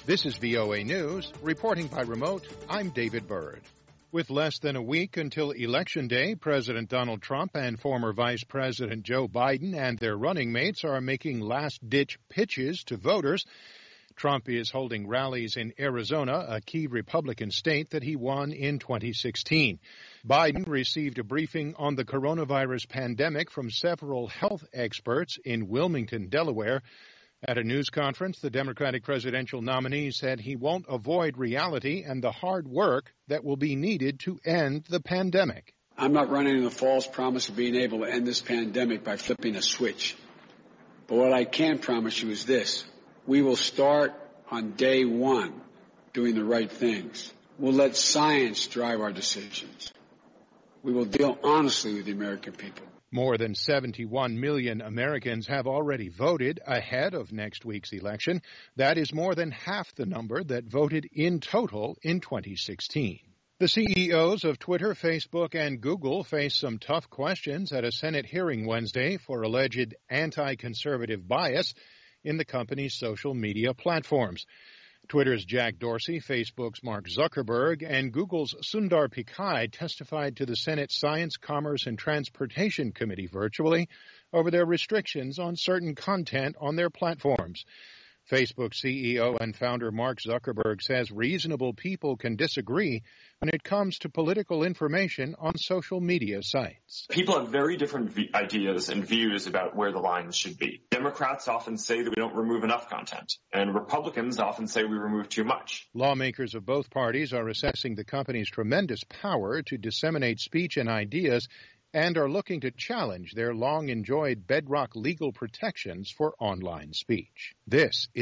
This is VOA News. Reporting by remote, I'm David Byrd. With less than a week until Election Day, President Donald Trump and former Vice President Joe Biden and their running mates are making last-ditch pitches to voters. Trump is holding rallies in Arizona, a key Republican state that he won in 2016. Biden received a briefing on the coronavirus pandemic from several health experts in Wilmington, Delaware. At a news conference, the Democratic presidential nominee said he won't avoid reality and the hard work that will be needed to end the pandemic. I'm not running on the false promise of being able to end this pandemic by flipping a switch. But what I can promise you is this. We will start on day one doing the right things. We'll let science drive our decisions. We will deal honestly with the American people. More than 71 million Americans have already voted ahead of next week's election. That is more than half the number that voted in total in 2016. The CEOs of Twitter, Facebook, and Google face some tough questions at a Senate hearing Wednesday for alleged anti-conservative bias in the company's social media platforms. Twitter's Jack Dorsey, Facebook's Mark Zuckerberg, and Google's Sundar Pichai testified to the Senate Science, Commerce, and Transportation Committee virtually over their restrictions on certain content on their platforms. Facebook CEO and founder Mark Zuckerberg says reasonable people can disagree when it comes to political information on social media sites. People have very different ideas and views about where the lines should be. Democrats often say that we don't remove enough content, and Republicans often say we remove too much. Lawmakers of both parties are assessing the company's tremendous power to disseminate speech and ideas and are looking to challenge their long-enjoyed bedrock legal protections for online speech. This is